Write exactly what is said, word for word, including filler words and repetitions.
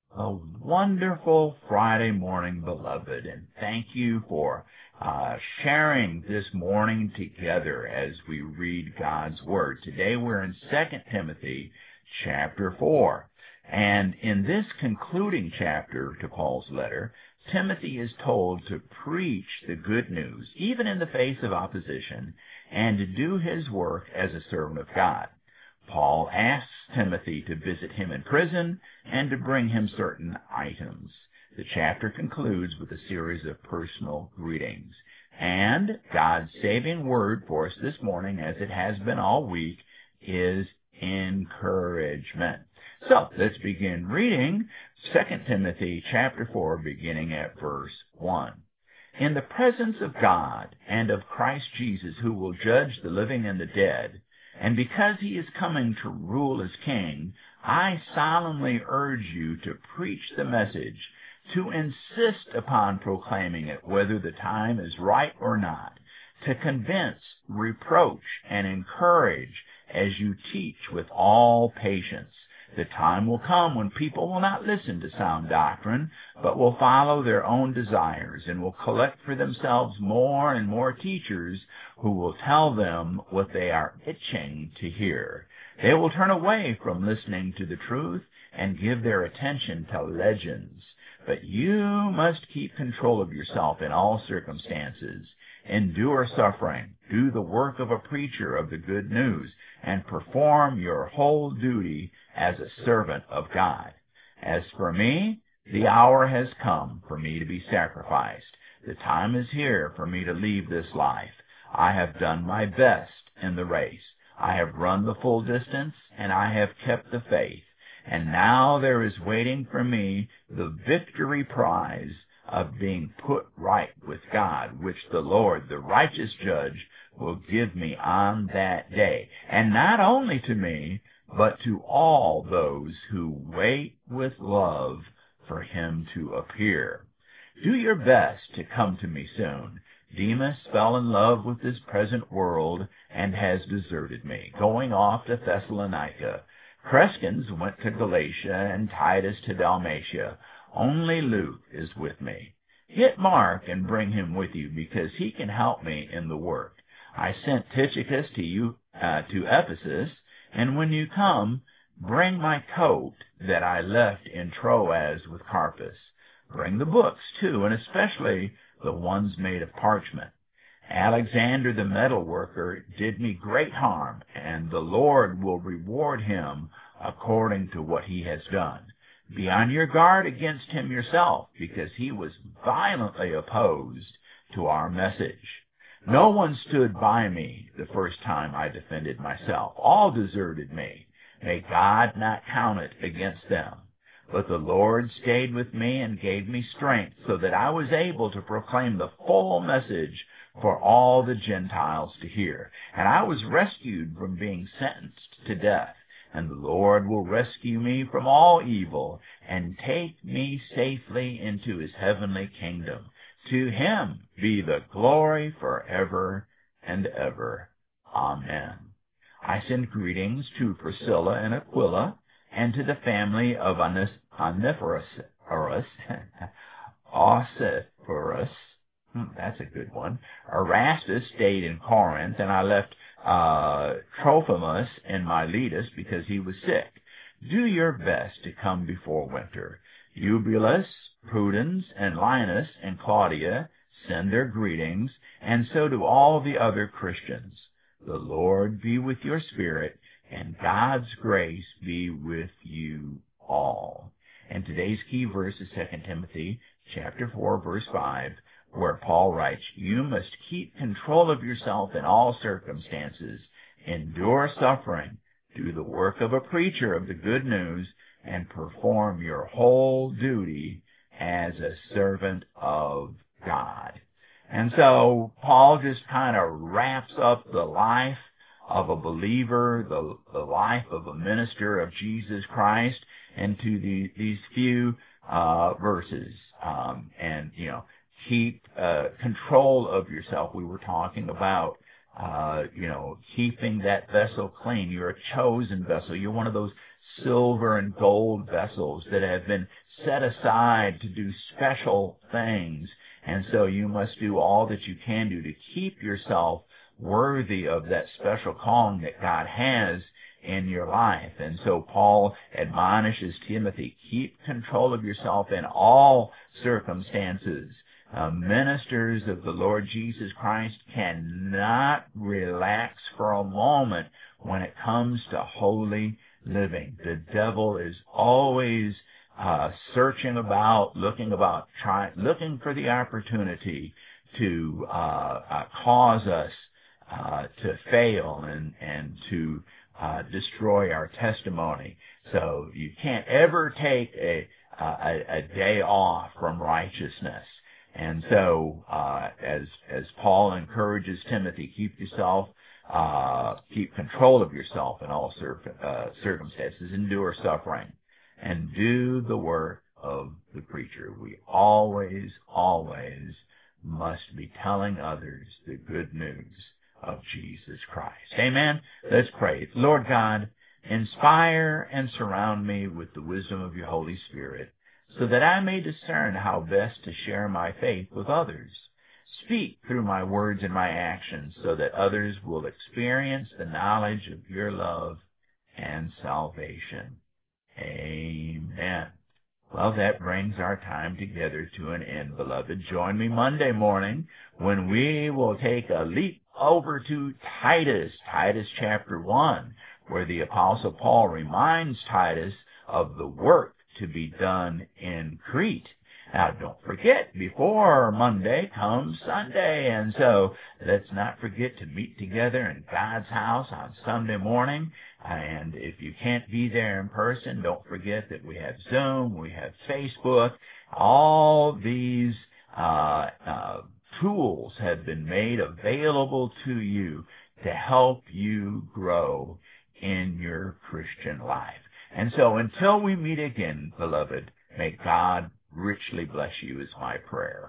A wonderful Friday morning, beloved, and thank you for uh, sharing this morning together as we read God's Word. Today we're in Second Timothy chapter four, and in this concluding chapter to Paul's letter, Timothy is told to preach the good news, even in the face of opposition, and to do his work as a servant of God. Paul asks Timothy to visit him in prison and to bring him certain items. The chapter concludes with a series of personal greetings. And God's saving word for us this morning, as it has been all week, is encouragement. So let's begin reading Second Timothy chapter four, beginning at verse one. In the presence of God and of Christ Jesus, who will judge the living and the dead, and because he is coming to rule as king, I solemnly urge you to preach the message, to insist upon proclaiming it, whether the time is right or not, to convince, reproach, and encourage as you teach with all patience. The time will come when people will not listen to sound doctrine, but will follow their own desires and will collect for themselves more and more teachers who will tell them what they are itching to hear. They will turn away from listening to the truth and give their attention to legends. But you must keep control of yourself in all circumstances. Endure suffering, do the work of a preacher of the good news, and perform your whole duty as a servant of God. As for me, the hour has come for me to be sacrificed. The time is here for me to leave this life. I have done my best in the race. I have run the full distance, and I have kept the faith. And now there is waiting for me the victory prize of being put right with God, which the Lord, the righteous judge, will give me on that day. And not only to me, but to all those who wait with love for him to appear. Do your best to come to me soon. Demas fell in love with this present world and has deserted me, going off to Thessalonica. Crescens went to Galatia and Titus to Dalmatia. Only Luke is with me. Get Mark and bring him with you, because he can help me in the work. I sent Tychicus to you uh, to Ephesus, and when you come, bring my coat that I left in Troas with Carpus. Bring the books, too, and especially the ones made of parchment. Alexander the metal worker did me great harm, and the Lord will reward him according to what he has done. Be on your guard against him yourself, because he was violently opposed to our message. No one stood by me the first time I defended myself. All deserted me. May God not count it against them. But the Lord stayed with me and gave me strength, so that I was able to proclaim the full message for all the Gentiles to hear. And I was rescued from being sentenced to death. And the Lord will rescue me from all evil and take me safely into his heavenly kingdom. To him be the glory forever and ever. Amen. I send greetings to Priscilla and Aquila, and to the family of Onesiphorus, Onesiphorus, hmm, that's a good one. Erastus stayed in Corinth, and I left uh, Trophimus in Miletus because he was sick. Do your best to come before winter. Eubulus, Prudence, and Linus, and Claudia send their greetings, and so do all the other Christians. The Lord be with your spirit, and God's grace be with you all. And today's key verse is Second Timothy chapter four, verse five, where Paul writes, you must keep control of yourself in all circumstances, endure suffering, do the work of a preacher of the good news, and perform your whole duty as a servant of God. And so Paul just kind of wraps up the life of a believer, the, the life of a minister of Jesus Christ, into the, these few uh, verses. Um, and, you know, keep uh, control of yourself. We were talking about, uh, you know, keeping that vessel clean. You're a chosen vessel. You're one of those silver and gold vessels that have been set aside to do special things. And so you must do all that you can do to keep yourself worthy of that special calling that God has in your life. And so Paul admonishes Timothy, keep control of yourself in all circumstances. Uh, ministers of the Lord Jesus Christ cannot relax for a moment when it comes to holy living. The devil is always uh, searching about, looking about, trying, looking for the opportunity to uh, uh, cause us uh, to fail and and to uh, destroy our testimony. So you can't ever take a a, a day off from righteousness. And so, uh, as as Paul encourages Timothy, keep yourself, uh, keep control of yourself in all cir- uh, circumstances, endure suffering, and do the work of the preacher. We always, always must be telling others the good news of Jesus Christ. Amen. Let's pray. Lord God, inspire and surround me with the wisdom of your Holy Spirit, so that I may discern how best to share my faith with others. Speak through my words and my actions so that others will experience the knowledge of your love and salvation. Amen. Well, that brings our time together to an end, beloved. Join me Monday morning when we will take a leap over to Titus, Titus chapter one, where the Apostle Paul reminds Titus of the work to be done in Crete. Now, don't forget, before Monday comes Sunday, and so let's not forget to meet together in God's house on Sunday morning. And if you can't be there in person, don't forget that we have Zoom, we have Facebook. All these uh, uh, tools have been made available to you to help you grow in your Christian life. And so until we meet again, beloved, may God richly bless you is my prayer.